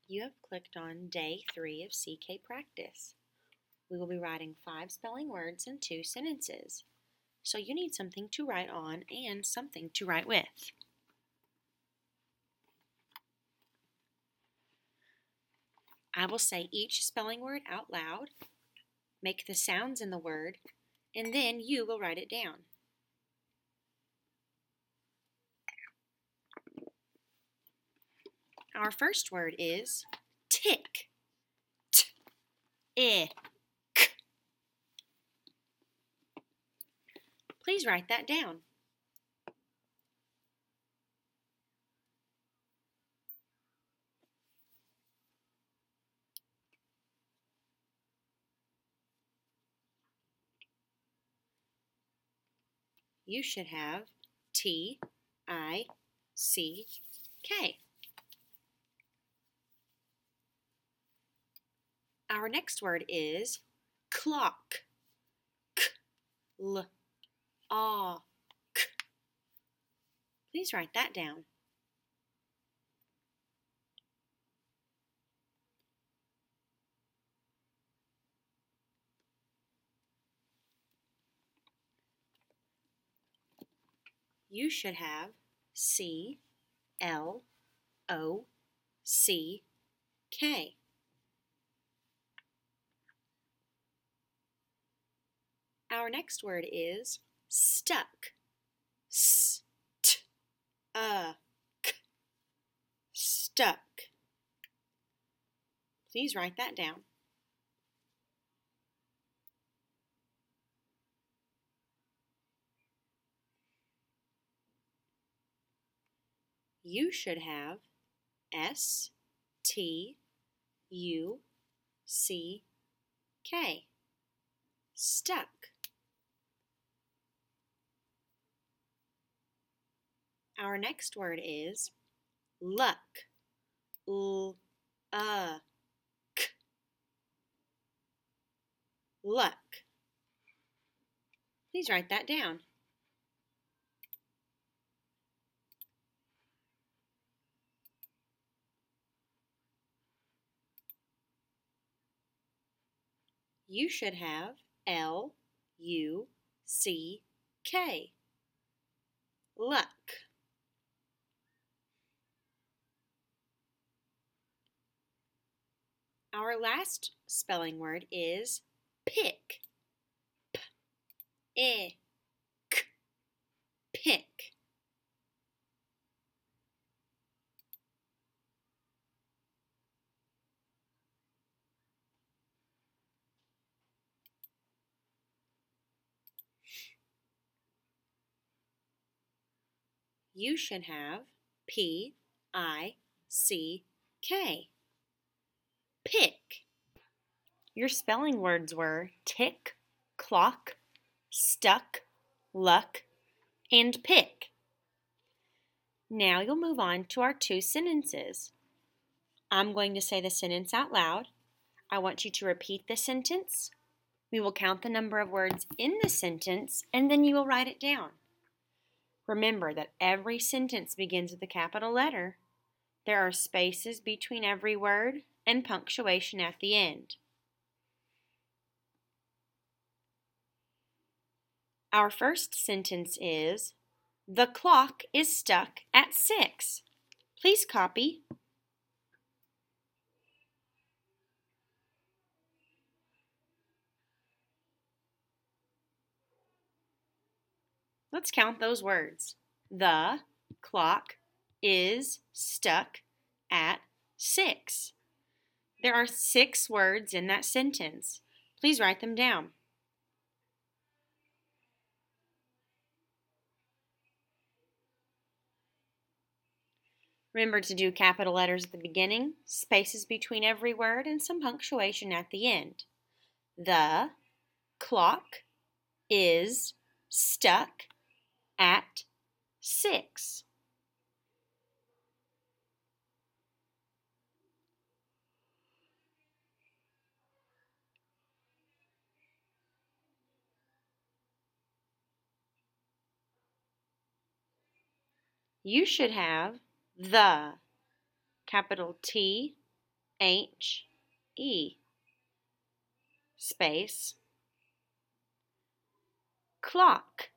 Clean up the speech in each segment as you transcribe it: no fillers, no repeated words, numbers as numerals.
You have clicked on Day 3 of CK Practice. We will be writing 5 spelling words and 2 sentences. So you need something to write on and something to write with. I will say each spelling word out loud, make the sounds in the word, and then you will write it down. Our first word is tick. T-I-C. Please write that down. You should have T-I-C-K. Our next word is clock. K-L-A-K. Please write that down. You should have C-L-O-C-K. Our next word is stuck. S-T-U-C. Stuck. Please write that down. You should have S-T-U-C-K. Stuck. Our next word is luck. L-U-C. Luck. Please write that down. You should have L-U-C-K. Luck. Our last spelling word is pick. P-I-C. Pick. You should have P-I-C-K. Pick. Your spelling words were tick, clock, stuck, luck, and pick. Now you'll move on to our 2 sentences. I'm going to say the sentence out loud. I want you to repeat the sentence. We will count the number of words in the sentence, and then you will write it down. Remember that every sentence begins with a capital letter. There are spaces between every word and punctuation at the end. Our first sentence is, the clock is stuck at 6. Please copy. Let's count those words. The clock is stuck at 6. There are 6 words in that sentence. Please write them down. Remember to do capital letters at the beginning, spaces between every word, and some punctuation at the end. The clock is stuck at 6. You should have the, capital T, H-E space clock,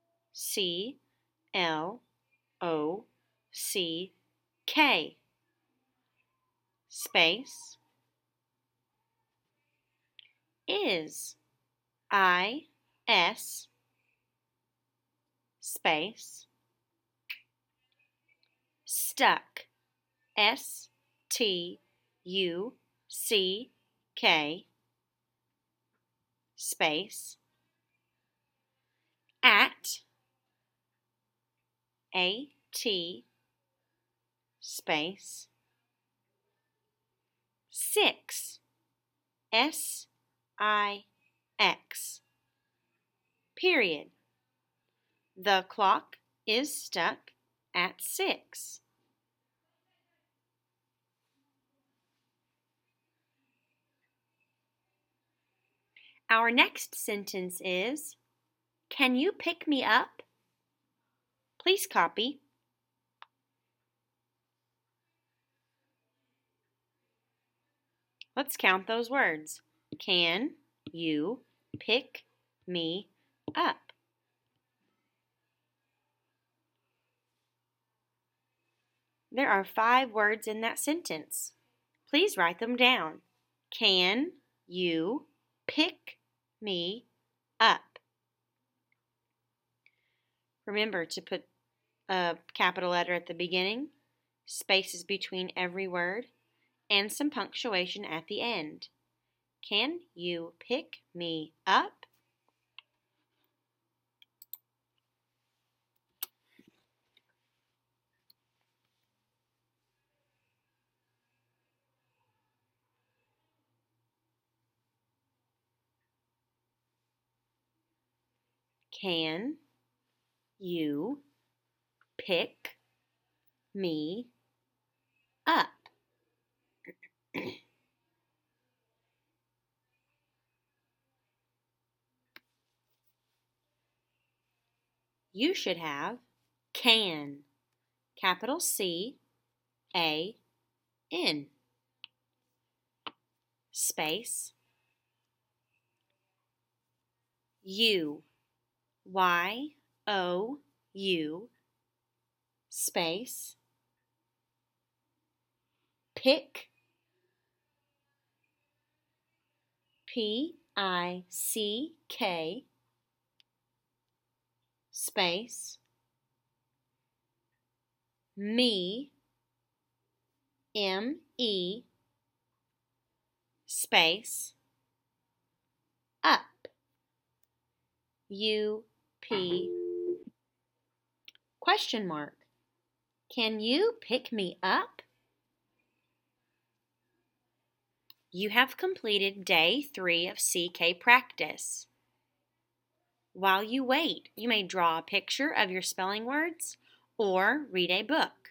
C-L-O-C-K space is, I-S space stuck, S-T-U-C-K space at, A-T space 6, S-I-X period. The clock is stuck at 6. Our next sentence is, can you pick me up? Please copy. Let's count those words. Can you pick me up? There are 5 words in that sentence. Please write them down. Can you pick me up? Remember to put a capital letter at the beginning, spaces between every word, and some punctuation at the end. Can you pick me up? Can you pick me up? You should have can, capital C-A-N, space, U, Y-O-U, space, pick, P-I-C-K, space, me, M-E, space, up, U-P, question mark. Can you pick me up? You have completed day 3 of CK practice. While you wait, you may draw a picture of your spelling words or read a book.